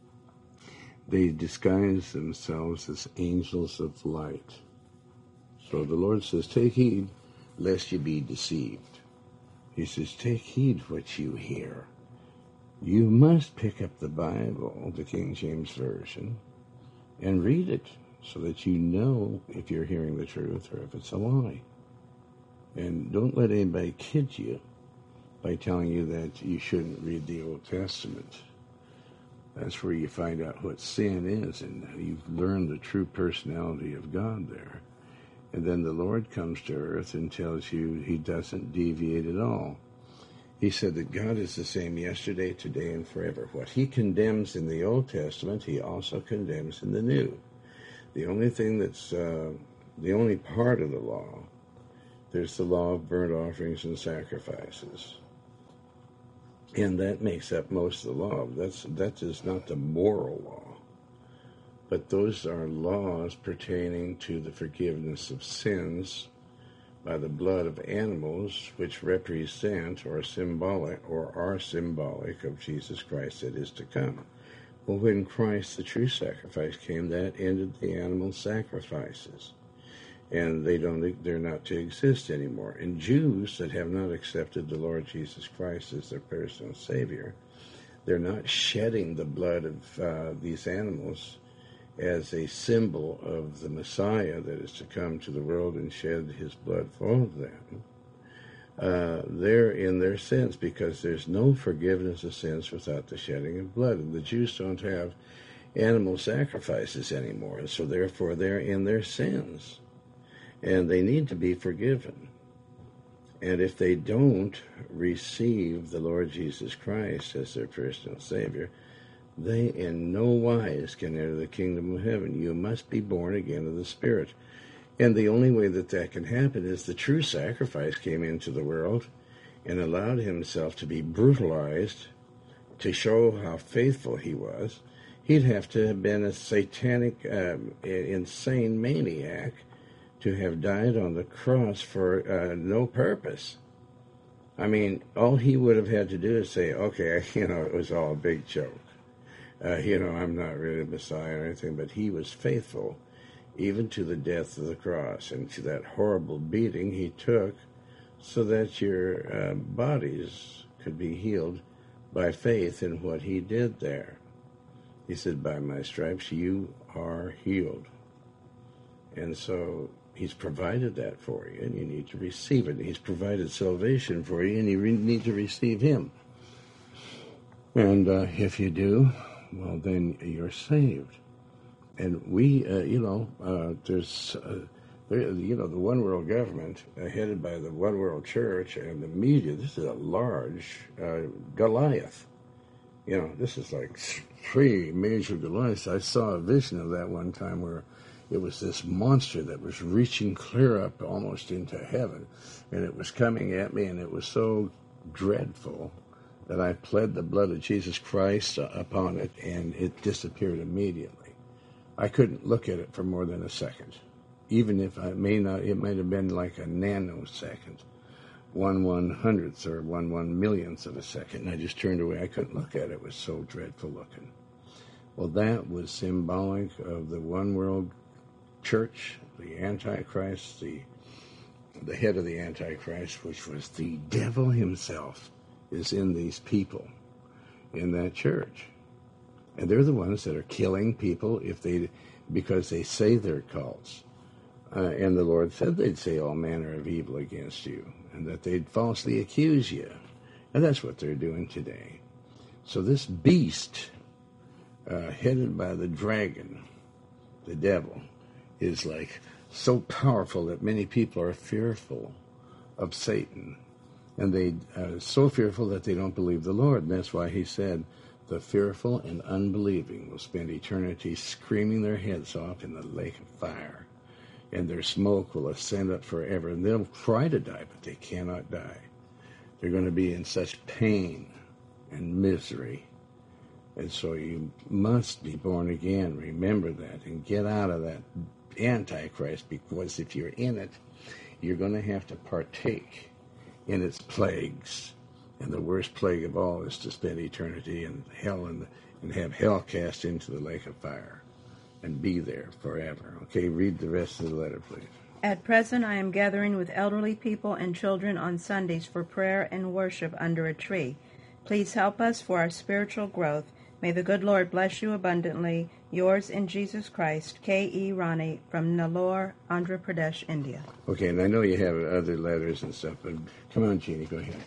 they disguise themselves as angels of light. So the Lord says, take heed lest you be deceived. He says, take heed what you hear. You must pick up the Bible, the King James Version, and read it so that you know if you're hearing the truth or if it's a lie. And don't let anybody kid you by telling you that you shouldn't read the Old Testament. That's where you find out what sin is, and you've learned the true personality of God there. And then the Lord comes to earth and tells you he doesn't deviate at all. He said that God is the same yesterday, today, and forever. What he condemns in the Old Testament, he also condemns in the New. The only thing that's, uh, the only part of the law, there's the law of burnt offerings and sacrifices. And that makes up most of the law. That's, that is not the moral law. But those are laws pertaining to the forgiveness of sins by the blood of animals, which represent or symbolic or are symbolic of Jesus Christ that is to come. Well, when Christ, the true sacrifice, came, that ended the animal sacrifices. and they don't, they're not to exist anymore. And Jews that have not accepted the Lord Jesus Christ as their personal Savior, they're not shedding the blood of uh, these animals as a symbol of the Messiah that is to come to the world and shed his blood for all of them. Uh, they're in their sins because there's no forgiveness of sins without the shedding of blood. And the Jews don't have animal sacrifices anymore, and so therefore they're in their sins. And they need to be forgiven. And if they don't receive the Lord Jesus Christ as their personal Savior, they in no wise can enter the kingdom of heaven. You must be born again of the Spirit. And the only way that that can happen is the true sacrifice came into the world and allowed himself to be brutalized to show how faithful he was. He'd have to have been a satanic, um, insane maniac to have died on the cross for uh, no purpose. I mean, all he would have had to do is say, okay, you know, it was all a big joke. Uh, you know, I'm not really a Messiah or anything, but he was faithful even to the death of the cross and to that horrible beating he took so that your uh, bodies could be healed by faith in what he did there. He said, by my stripes you are healed. And so he's provided that for you, and you need to receive it. He's provided salvation for you, and you re- need to receive him. And uh, if you do, well, then you're saved. And we, uh, you know, uh, there's, uh, there, you know, the one world government uh, headed by the one world church and the media. This is a large uh, Goliath. You know, this is like three major Goliaths. I saw a vision of that one time where it was this monster that was reaching clear up almost into heaven, and it was coming at me, and it was so dreadful that I pled the blood of Jesus Christ upon it, and it disappeared immediately. I couldn't look at it for more than a second, even if I may not, it might have been like a nanosecond, one one hundredth or one one millionth of a second. And I just turned away. I couldn't look at it. It was so dreadful looking. Well, that was symbolic of the one world church, the Antichrist, the the head of the Antichrist, which was the devil himself, is in these people in that church. And they're the ones that are killing people if they, because they say they're cults. Uh, and the Lord said they'd say all manner of evil against you, and that they'd falsely accuse you. And that's what they're doing today. So this beast, uh, headed by the dragon, the devil, is like so powerful that many people are fearful of Satan. And they are so fearful that they don't believe the Lord. And that's why he said, the fearful and unbelieving will spend eternity screaming their heads off in the lake of fire, and their smoke will ascend up forever. And they'll try to die, but they cannot die. They're going to be in such pain and misery. And so you must be born again. Remember that, and get out of that Antichrist, because if you're in it, you're going to have to partake in its plagues. And the worst plague of all is to spend eternity in hell and, and have hell cast into the lake of fire and be there forever. Okay, read the rest of the letter, please. At present, I am gathering with elderly people and children on Sundays for prayer and worship under a tree. Please help us for our spiritual growth. May the good Lord bless you abundantly. Yours in Jesus Christ, K E. Rani from Nellore, Andhra Pradesh, India. Okay, and I know you have other letters and stuff, but come on, Jeannie, go ahead.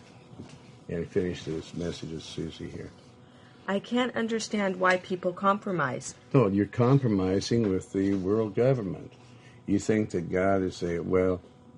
And finish this message of Susie here. I can't understand why people compromise. No, you're compromising with the world government. You think that God is saying, well,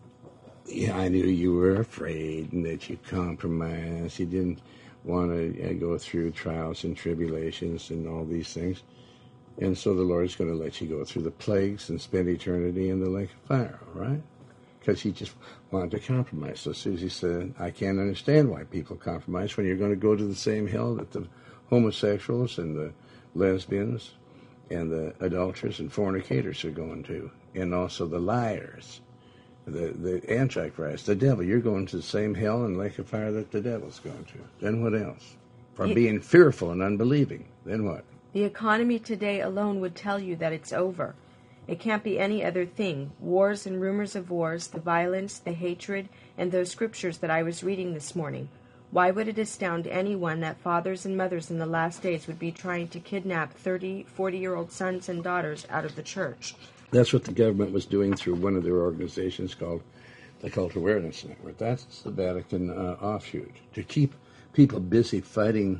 yeah, I knew you were afraid and that you compromised. You didn't want to uh, go through trials and tribulations and all these things. And so the Lord is going to let you go through the plagues and spend eternity in the lake of fire, all right? Because he just wanted to compromise. So Susie said, I can't understand why people compromise when you're going to go to the same hell that the homosexuals and the lesbians and the adulterers and fornicators are going to, and also the liars, the, the Antichrist, the devil. You're going to the same hell and lake of fire that the devil's going to. Then what else? For It, being fearful and unbelieving. Then what? the economy today alone would tell you that it's over. It can't be any other thing. Wars and rumors of wars, the violence, the hatred, and those scriptures that I was reading this morning. Why would it astound anyone that fathers and mothers in the last days would be trying to kidnap thirty, forty-year-old sons and daughters out of the church? That's what the government was doing through one of their organizations called the Cult Awareness Network. That's the Vatican uh, offshoot, to keep people busy fighting,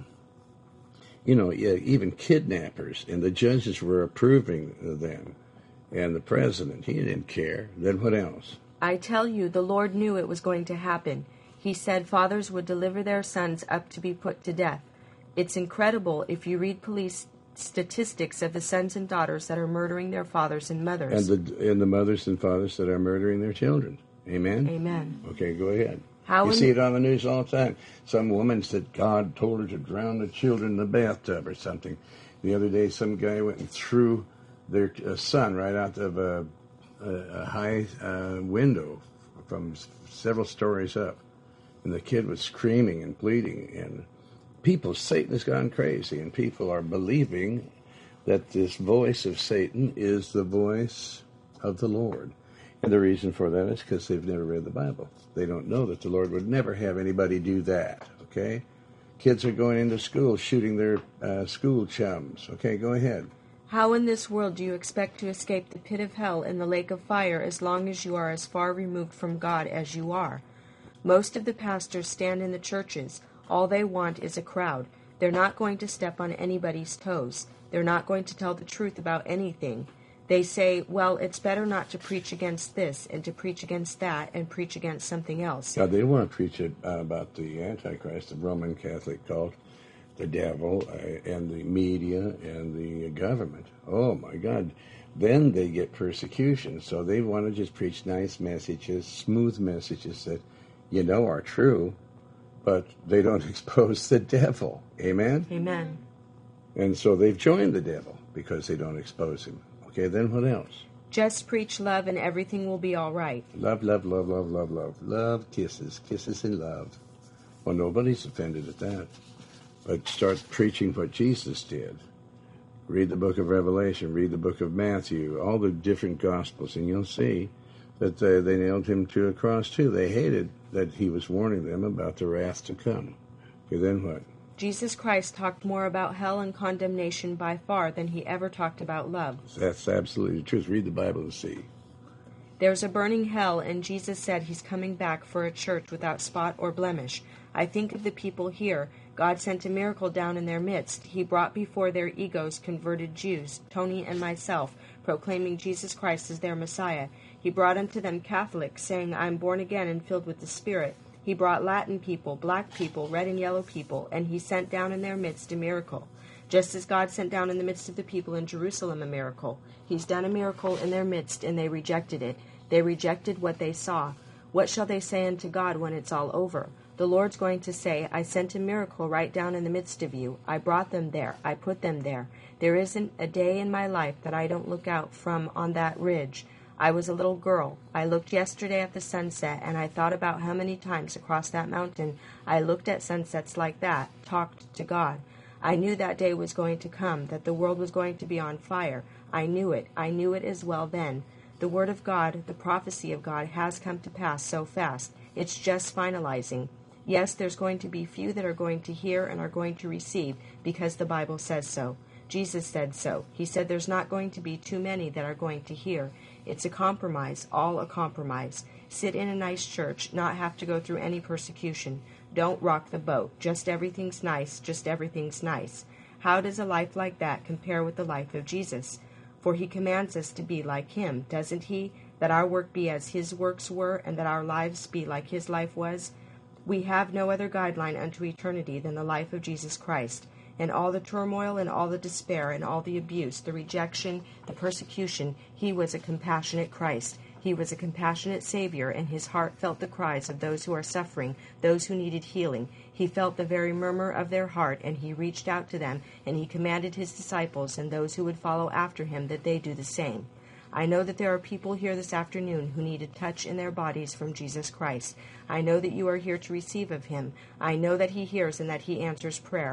you know, even kidnappers, and the judges were approving them. And the president, he didn't care. Then what else? I tell you, the Lord knew it was going to happen. He said fathers would deliver their sons up to be put to death. It's incredible if you read police statistics of the sons and daughters that are murdering their fathers and mothers. And the and the mothers and fathers that are murdering their children. Amen? Amen. Okay, go ahead. How you in see the- it on the news all the time. Some woman said God told her to drown the children in the bathtub or something. The other day, some guy went and threw their uh, son right out of a, a, a high uh, window from s- several stories up. And the kid was screaming and bleeding. And people, Satan has gone crazy. And people are believing that this voice of Satan is the voice of the Lord. And the reason for that is because they've never read the Bible. They don't know that the Lord would never have anybody do that, okay? Kids are going into school shooting their uh, school chums. Okay, go ahead. How in this world do you expect to escape the pit of hell and the lake of fire as long as you are as far removed from God as you are? Most of the pastors stand in the churches. All they want is a crowd. They're not going to step on anybody's toes. They're not going to tell the truth about anything. They say, well, it's better not to preach against this and to preach against that and preach against something else. Now, they want to preach it, uh, about the Antichrist, the Roman Catholic cult, the devil, uh, and the media and the government. Oh, my God. Then they get persecution. So they want to just preach nice messages, smooth messages that you know are true, but they don't expose the devil. Amen? Amen. And so they've joined the devil because they don't expose him. Okay, then what else? Just preach love and everything will be all right. Love, love, love, love, love, love. Love, kisses, kisses and love. Well, nobody's offended at that. But start preaching what Jesus did. Read the book of Revelation, read the book of Matthew, all the different Gospels, and you'll see that they, they nailed him to a cross too. They hated that he was warning them about the wrath to come. Okay, then what? Jesus Christ talked more about hell and condemnation by far than he ever talked about love. That's absolutely the truth. Read the Bible and see. There's a burning hell, and Jesus said he's coming back for a church without spot or blemish. I think of the people here. God sent a miracle down in their midst. He brought before their egos converted Jews, Tony and myself, proclaiming Jesus Christ as their Messiah. He brought unto them Catholics, saying, I am born again and filled with the Spirit. He brought Latin people, black people, red and yellow people, and he sent down in their midst a miracle. Just as God sent down in the midst of the people in Jerusalem a miracle. He's done a miracle in their midst, and they rejected it. They rejected what they saw. What shall they say unto God when it's all over? The Lord's going to say, I sent a miracle right down in the midst of you. I brought them there. I put them there. There isn't a day in my life that I don't look out from on that ridge. I was a little girl. I looked yesterday at the sunset, and I thought about how many times across that mountain I looked at sunsets like that, talked to God. I knew that day was going to come, that the world was going to be on fire. I knew it. I knew it as well then. The Word of God, the prophecy of God, has come to pass so fast. It's just finalizing. Yes, there's going to be few that are going to hear and are going to receive, because the Bible says so. Jesus said so. He said there's not going to be too many that are going to hear. It's a compromise, all a compromise. Sit in a nice church, not have to go through any persecution. Don't rock the boat. Just everything's nice, just everything's nice. How does a life like that compare with the life of Jesus? For he commands us to be like him, doesn't he? That our work be as his works were, and that our lives be like his life was? We have no other guideline unto eternity than the life of Jesus Christ. And all the turmoil and all the despair and all the abuse, the rejection, the persecution, he was a compassionate Christ. He was a compassionate Savior, and his heart felt the cries of those who are suffering, those who needed healing. He felt the very murmur of their heart, and he reached out to them, and he commanded his disciples and those who would follow after him that they do the same. I know that there are people here this afternoon who need a touch in their bodies from Jesus Christ. I know that you are here to receive of him. I know that he hears and that he answers prayer.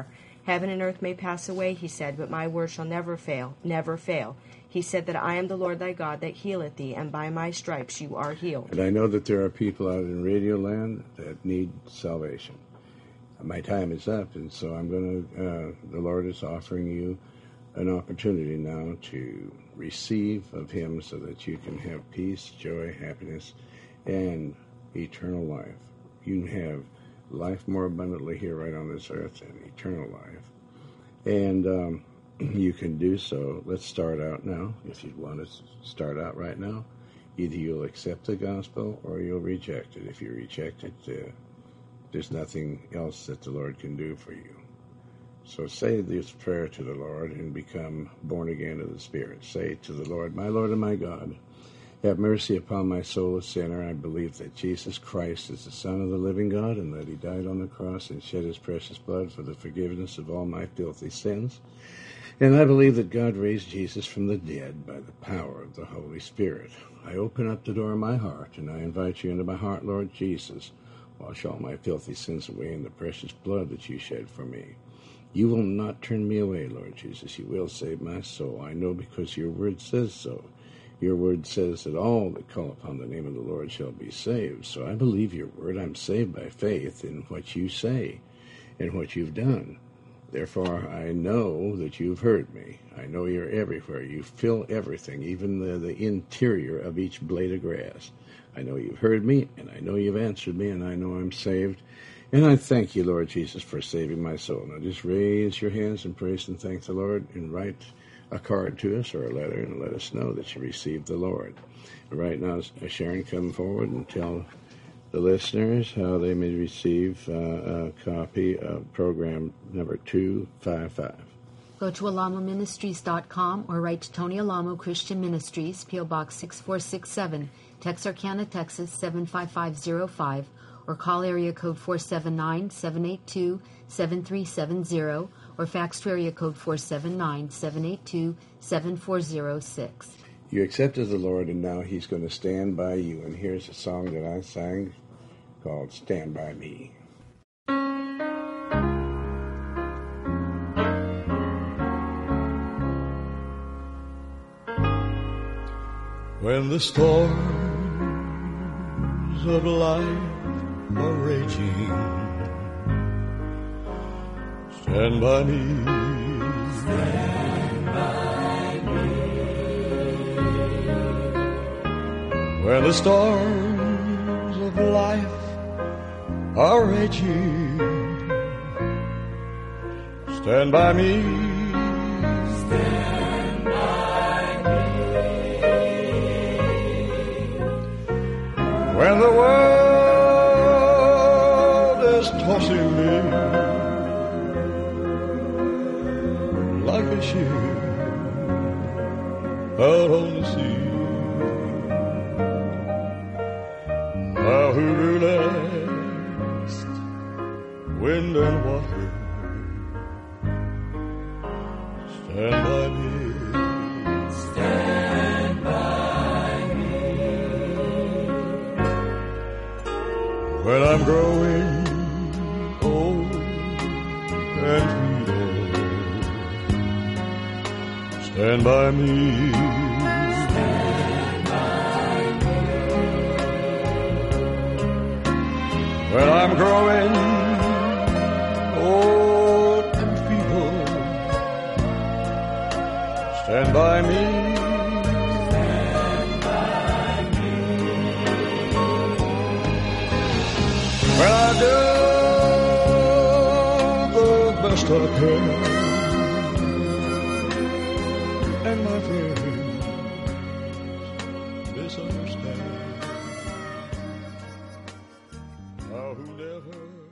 Heaven and earth may pass away, he said, but my word shall never fail, never fail. He said that I am the Lord thy God that healeth thee, and by my stripes you are healed. And I know that there are people out in Radio Land that need salvation. My time is up, and so I'm going to, uh, the Lord is offering you an opportunity now to receive of him so that you can have peace, joy, happiness, and eternal life. You can have life more abundantly here right on this earth and eternal life. And um, you can do so. Let's start out now. If you want to start out right now, either you'll accept the gospel or you'll reject it. If you reject it, uh, there's nothing else that the Lord can do for you. So say this prayer to the Lord and become born again of the Spirit. Say to the Lord, my Lord and my God, have mercy upon my soul, a sinner. I believe that Jesus Christ is the Son of the living God and that he died on the cross and shed his precious blood for the forgiveness of all my filthy sins. And I believe that God raised Jesus from the dead by the power of the Holy Spirit. I open up the door of my heart and I invite you into my heart, Lord Jesus. Wash all my filthy sins away in the precious blood that you shed for me. You will not turn me away, Lord Jesus. You will save my soul. I know because your word says so. Your word says that all that call upon the name of the Lord shall be saved. So I believe your word. I'm saved by faith in what you say and what you've done. Therefore, I know that you've heard me. I know you're everywhere. You fill everything, even the, the interior of each blade of grass. I know you've heard me, and I know you've answered me, and I know I'm saved. And I thank you, Lord Jesus, for saving my soul. Now just raise your hands and praise and thank the Lord and write a card to us or a letter and let us know that you received the Lord. And right now, Sharon, come forward and tell the listeners how they may receive uh, a copy of program number two fifty-five. Go to alamo ministries dot com or write to Tony Alamo Christian Ministries, P O Box six four six seven, Texarkana, Texas seven five five zero five, or call area code four seven nine, seven eight two, seven three seven zero, or fax to area code four seven nine, seven eight two, seven four zero six. You accepted the Lord, and now he's going to stand by you. And here's a song that I sang called Stand By Me. When the storms of life are raging, stand by me. Stand by me. When the storms of life are raging, stand by me. Stand by me. When the world is tossing me like a ship out on the sea, now who relaxed wind and water, stand by me. Stand by me. When I'm growing old and feeble, stand by me. Stand by me. When I'm growing old and feeble, stand by me. Stand by me. When I do the best I can, and my friends misunderstand, how who never